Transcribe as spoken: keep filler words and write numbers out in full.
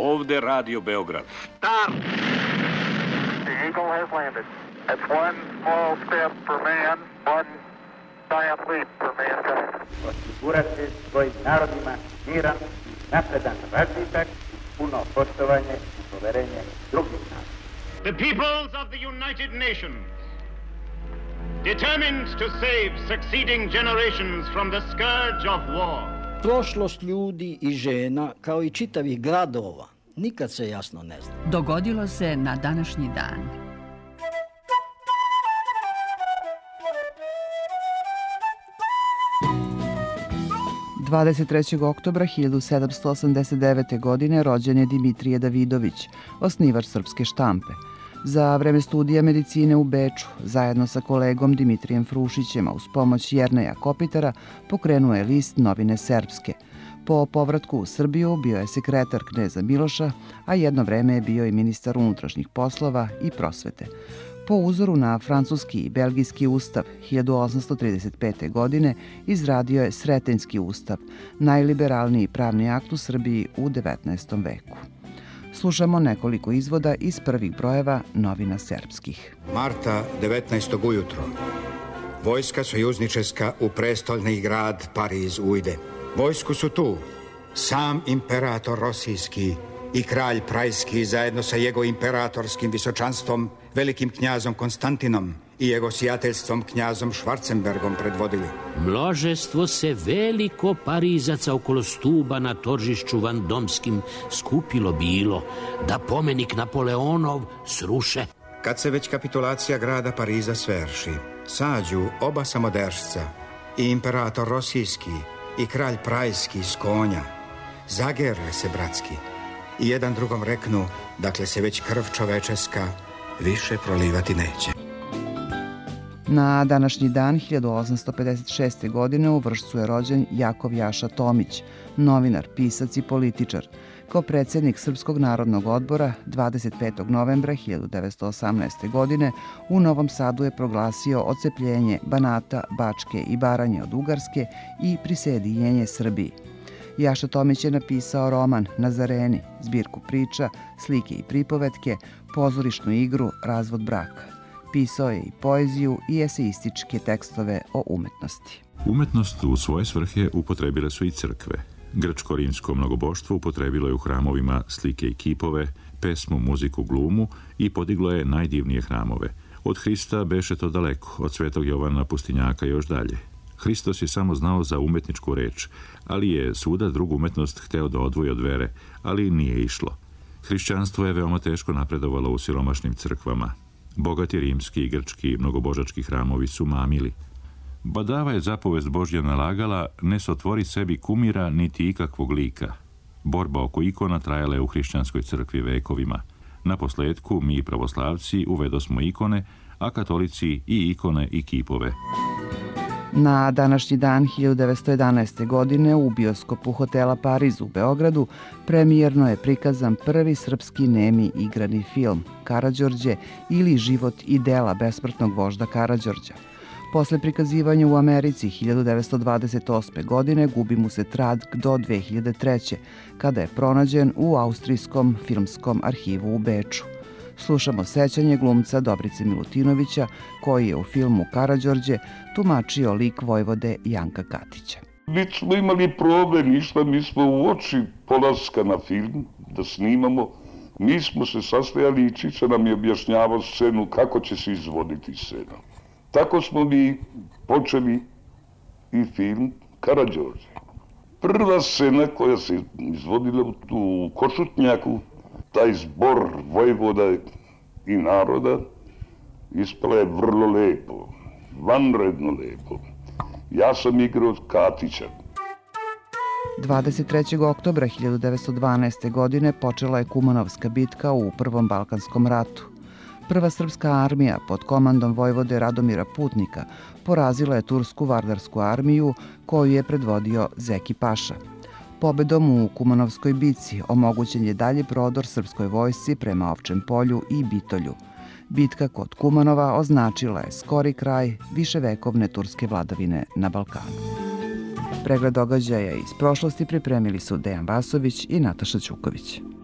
Ovde Radio Beograd. Start! The Eagle has landed. That's one small step for man, one giant leap for mankind. Osigurati svojim narodima miran, napredan razvitak, puno poštovanje i poverenje drugih naroda. The peoples of the United Nations, determined to save succeeding generations from the scourge of war. Prošlost ljudi i žena, kao i čitavih gradova, nikad se jasno ne zna. Dogodilo se na današnji dan. dvadeset trećeg oktobra hiljadu sedamsto osamdeset devete. godine rođen je Dimitrije Davidović, osnivač Srpske štampe. Za vreme studija medicine u Beču, zajedno sa kolegom Dimitrijem Frušićem, uz pomoć Jerneja Kopitara, pokrenuo je list Novine Serbske. Po povratku u Srbiju bio je sekretar kneza Miloša, a jedno vreme je bio i ministar unutrašnjih poslova i prosvete. Po uzoru na francuski i belgijski ustav hiljadu osamsto trideset pete. godine izradio je Sretenjski ustav, najliberalniji pravni akt u Srbiji u devetnaestom veku. Slušamo nekoliko izvoda iz prvih brojeva Novina Serbskih. Marta devetnaestog ujutro. Vojska sojuzničeska u prestolni grad Pariz ujde. Vojsku su tu sam imperator Rosijski i kralj Prajski zajedno sa jego imperatorskim visočanstvom, velikim knjazom Konstantinom i jego sijateljstvom knjazom Švarcenbergom predvodili. Množestvo se veliko Parizaca okolo stuba na toržišću Vandomskim skupilo bilo, da pomenik Napoleonov sruše. Kad se već kapitulacija grada Pariza sverši, sađu oba samodržca, i imperator Rosijski i kralj Prajski s konja, zagerle se bratski i jedan drugom reknu, dakle se već krv čovečeska više prolivati neće. Na današnji dan hiljadu osamsto pedeset šeste. godine u Vršcu je rođen Jakov Jaša Tomić, novinar, pisac i političar. Kao predsjednik Srpskog narodnog odbora dvadeset petog novembra hiljadu devetsto osamnaeste. godine u Novom Sadu je proglasio odcepljenje Banata, Bačke i Baranje od Ugarske i prisjedinjenje Srbiji. Jaša Tomić je napisao roman Nazareni, zbirku priča, slike i pripovetke, pozorišnu igru Razvod braka. Pisao je i poeziju i eseističke tekstove o umetnosti. Umetnost u svoje svrhe upotrebile su i crkve. Grčko-rimsko mnogoboštvo upotrebilo je u hramovima slike i kipove, pesmu, muziku, glumu i podiglo je najdivnije hramove. Od Hrista beše to daleko, od svetog Jovana Pustinjaka još dalje. Hristos je samo znao za umetničku reč, ali je svuda drugu umetnost hteo da odvoji od vere, ali nije išlo. Hrišćanstvo je veoma teško napredovalo u siromašnim crkvama. Bogati rimski i grčki mnogobožački hramovi su mamili. Badava je zapovest Božja nalagala, ne sotvori sebi kumira niti ikakvog lika. Borba oko ikona trajala je u hrišćanskoj crkvi vekovima. Na posledku mi pravoslavci uvedosmo ikone, a katolici i ikone i kipove. Na današnji dan hiljadu devetsto jedanaeste. godine u bioskopu hotela Pariz u Beogradu premijerno je prikazan prvi srpski nemi igrani film Karađorđe ili Život i dela besmrtnog vožda Karađorđa. Posle prikazivanja u Americi hiljadu devetsto dvadeset osme. godine gubi mu se trag do dve hiljade treće. kada je pronađen u Austrijskom filmskom arhivu u Beču. Slušamo sećanje glumca Dobrice Milutinovića, koji je u filmu Karađorđe tumačio lik vojvode Janka Katića. Mi smo imali problem, ništa, mi smo u oči polaska na film da snimamo. Mi smo se sastajali i Čiča nam je objašnjavao scenu kako će se izvoditi scena. Tako smo mi počeli i film Karađorđe. Prva scena koja se izvodila u Košutnjaku, taj zbor vojvoda i naroda, ispala je vrlo lepo, vanredno lepo. Ja sam igrao Katića. dvadeset trećeg oktobra hiljadu devetsto dvanaeste. godine počela je Kumanovska bitka u Prvom Balkanskom ratu. Prva srpska armija pod komandom vojvode Radomira Putnika porazila je tursku Vardarsku armiju koju je predvodio Zeki Paša. Pobedom u Kumanovskoj bici omogućen je dalje prodor srpskoj vojsci prema Ovčem polju i Bitolju. Bitka kod Kumanova označila je skori kraj viševekovne turske vladavine na Balkanu. Pregled događaja iz prošlosti pripremili su Dejan Vasović i Nataša Ćuković.